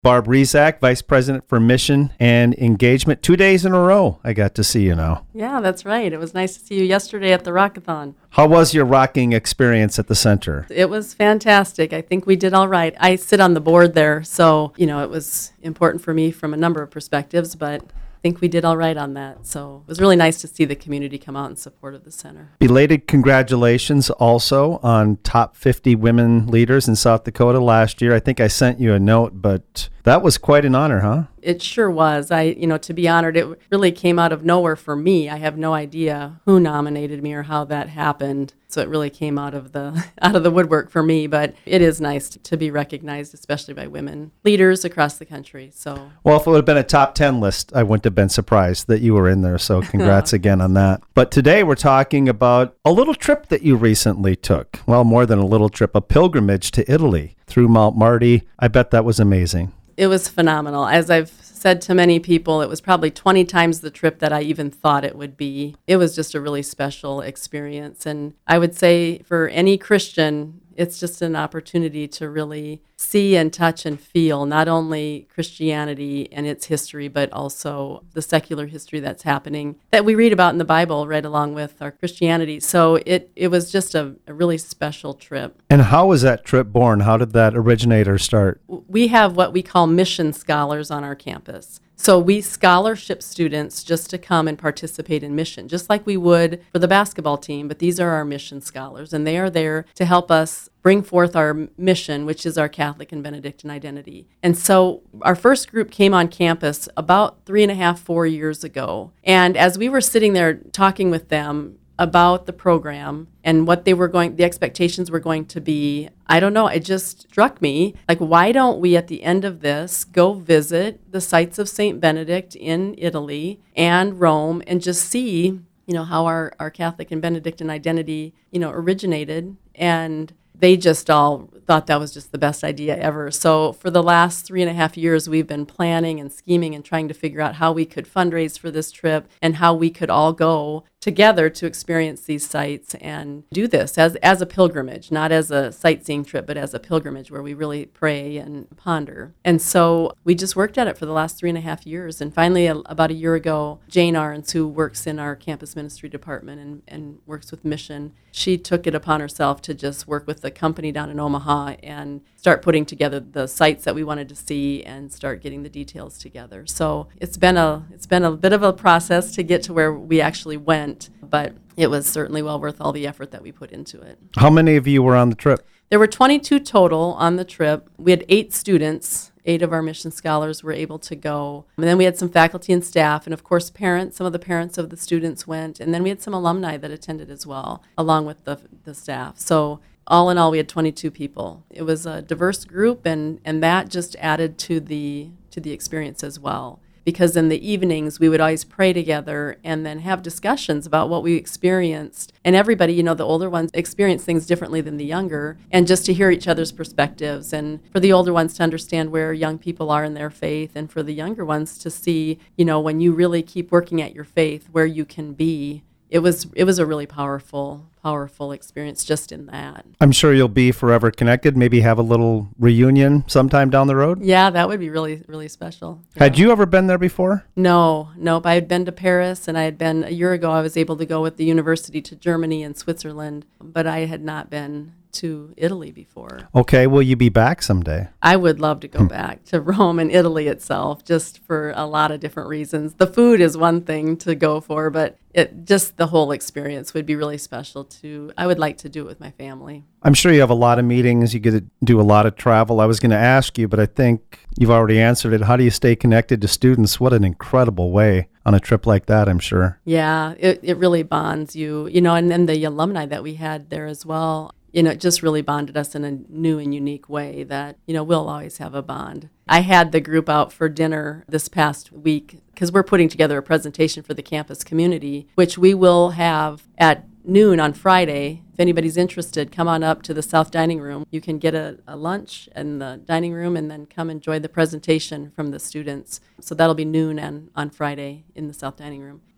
Barb Rezac, Vice President for Mission and Engagement. 2 days in a row, I got to see you now. Yeah, that's right. It was nice to see you yesterday at the Rockathon. How was your rocking experience at the center? It was fantastic. I think we did all right. I sit on the board there, so, it was important for me from a number of perspectives, but I think we did all right on that. So it was really nice to see the community come out in support of the center. Belated congratulations also on top 50 women leaders in South Dakota last year. I think I sent you a note, but that was quite an honor, huh? It sure was. To be honored, it really came out of nowhere for me. I have no idea who nominated me or how that happened. So it really came out of the woodwork for me. But it is nice to be recognized, especially by women leaders across the country. So, well, if it would have been a top 10 list, I wouldn't have been surprised that you were in there. So congrats again on that. But today we're talking about a little trip that you recently took. Well, more than a little trip, a pilgrimage to Italy through Mount Marty. I bet that was amazing. It was phenomenal. As I've said to many people, it was probably 20 times the trip that I even thought it would be. It was just a really special experience. And I would say for any Christian, it's just an opportunity to really see and touch and feel not only Christianity and its history, but also the secular history that's happening that we read about in the Bible right along with our Christianity. So it was just a really special trip. And how was that trip born? How did that originator start? We have what we call mission scholars on our campus. So we scholarship students just to come and participate in mission, just like we would for the basketball team, but these are our mission scholars, and they are there to help us bring forth our mission, which is our Catholic and Benedictine identity. And so our first group came on campus about 3.5, 4 years ago. And as we were sitting there talking with them about the program and what the expectations were going to be, I don't know, it just struck me, like, why don't we at the end of this go visit the sites of St. Benedict in Italy and Rome and just see, how our Catholic and Benedictine identity, originated. And they just all thought that was just the best idea ever. So for the last 3.5 years, we've been planning and scheming and trying to figure out how we could fundraise for this trip and how we could all go together to experience these sites and do this as a pilgrimage, not as a sightseeing trip, but as a pilgrimage where we really pray and ponder. And so we just worked at it for the last 3.5 years. And finally, about a year ago, Jane Arns, who works in our campus ministry department and works with mission, she took it upon herself to just work with the company down in Omaha and start putting together the sites that we wanted to see and start getting the details together. So it's been a bit of a process to get to where we actually went, but it was certainly well worth all the effort that we put into it. How many of you were on the trip? There were 22 total on the trip. We had 8 students. 8 of our mission scholars were able to go. And then we had some faculty and staff, and of course parents. Some of the parents of the students went. And then we had some alumni that attended as well, along with the staff. So all in all, we had 22 people. It was a diverse group, and that just added to the experience as well. Because in the evenings, we would always pray together and then have discussions about what we experienced. And everybody, the older ones experience things differently than the younger. And just to hear each other's perspectives, and for the older ones to understand where young people are in their faith, and for the younger ones to see, when you really keep working at your faith, where you can be. It was a really powerful experience just in that. I'm sure you'll be forever connected, maybe have a little reunion sometime down the road? Yeah, that would be really, really special. Yeah. Had you ever been there before? Nope. I had been to Paris, and a year ago I was able to go with the university to Germany and Switzerland, but I had not been to Italy before. Okay, will you be back someday? I would love to go back to Rome and Italy itself, just for a lot of different reasons. The food is one thing to go for, but just the whole experience would be really special too. I would like to do it with my family. I'm sure you have a lot of meetings. You get to do a lot of travel. I was going to ask you, but I think you've already answered it. How do you stay connected to students? What an incredible way on a trip like that, I'm sure. Yeah, it really bonds you, and then the alumni that we had there as well. It just really bonded us in a new and unique way that, we'll always have a bond. I had the group out for dinner this past week because we're putting together a presentation for the campus community, which we will have at noon on Friday. If anybody's interested, come on up to the South Dining Room. You can get a lunch in the dining room and then come enjoy the presentation from the students. So that'll be noon on Friday in the South Dining Room.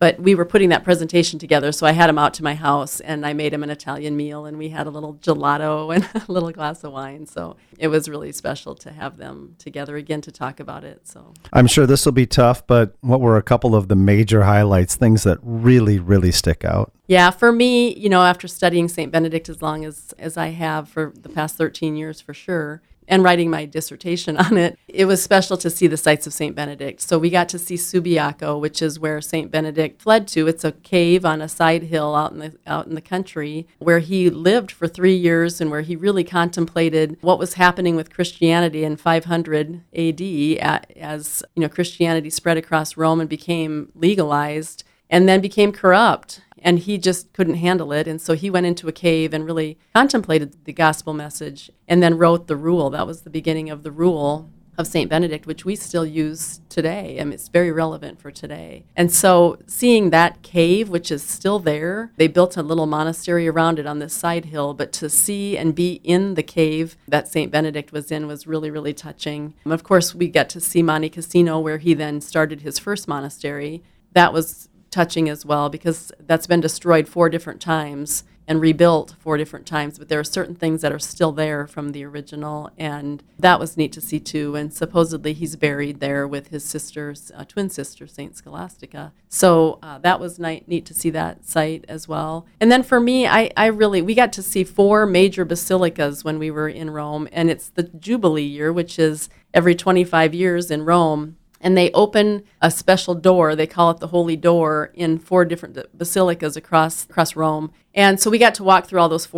But we were putting that presentation together, so I had him out to my house, and I made him an Italian meal, and we had a little gelato and a little glass of wine. So it was really special to have them together again to talk about it. So I'm sure this will be tough, but what were a couple of the major highlights, things that really, really stick out? Yeah, for me, after studying St. Benedict as long as I have for the past 13 years for sure, and writing my dissertation on it, it was special to see the sites of St. Benedict. So we got to see Subiaco, which is where St. Benedict fled to. It's a cave on a side hill out in the country where he lived for 3 years and where he really contemplated what was happening with Christianity in 500 A.D. As Christianity spread across Rome and became legalized and then became corrupt. And he just couldn't handle it. And so he went into a cave and really contemplated the gospel message and then wrote the rule. That was the beginning of the rule of St. Benedict, which we still use today. I mean, it's very relevant for today. And so seeing that cave, which is still there, they built a little monastery around it on this side hill, but to see and be in the cave that St. Benedict was in was really, really touching. And of course, we got to see Monte Cassino, where he then started his first monastery. That was touching as well, because that's been destroyed 4 different times and rebuilt 4 different times, but there are certain things that are still there from the original, and that was neat to see too. And supposedly he's buried there with his sister's twin sister, Saint Scholastica. So that was neat to see that site as well. And then for me, we got to see 4 major basilicas when we were in Rome, and it's the Jubilee year, which is every 25 years in Rome. And they open a special door, they call it the Holy Door, in 4 different basilicas across Rome. And so we got to walk through all those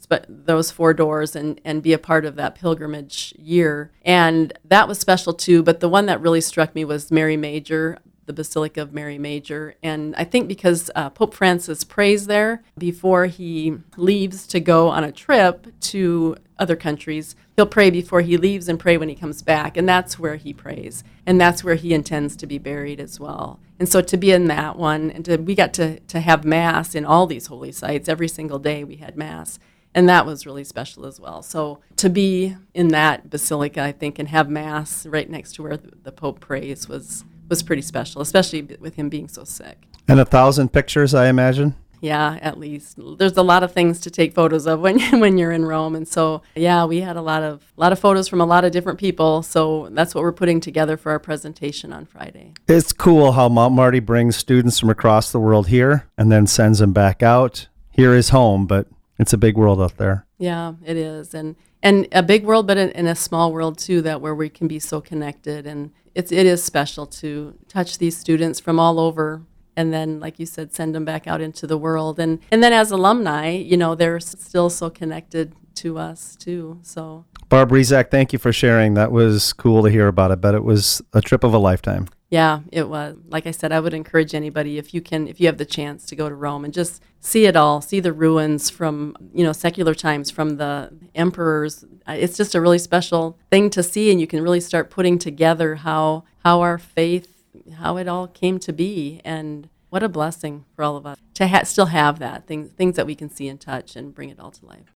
four doors and be a part of that pilgrimage year. And that was special too, but the one that really struck me was Mary Major, the Basilica of Mary Major. And I think because Pope Francis prays there before he leaves to go on a trip to other countries. He'll pray before he leaves and pray when he comes back, and that's where he prays, and that's where he intends to be buried as well. And so to be in that one, and we got to have Mass in all these holy sites. Every single day we had Mass, and that was really special as well. So to be in that basilica, I think, and have Mass right next to where the Pope prays was pretty special, especially with him being so sick. And 1,000 pictures, I imagine? Yeah, at least. There's a lot of things to take photos of when you're in Rome. And so, yeah, we had a lot of photos from a lot of different people. So that's what we're putting together for our presentation on Friday. It's cool how Mount Marty brings students from across the world here and then sends them back out. Here is home, but it's a big world out there. Yeah, it is. And a big world, but in a small world too, where we can be so connected. And it is special to touch these students from all over, and then, like you said, send them back out into the world. And then as alumni, they're still so connected to us too. So, Barb Rezac, thank you for sharing. That was cool to hear about it, but it was a trip of a lifetime. Yeah, it was. Like I said, I would encourage anybody, if you have the chance, to go to Rome and just see it all, see the ruins from, secular times, from the emperors. It's just a really special thing to see, and you can really start putting together how our faith, how it all came to be, and what a blessing for all of us to still have that, things that we can see and touch and bring it all to life.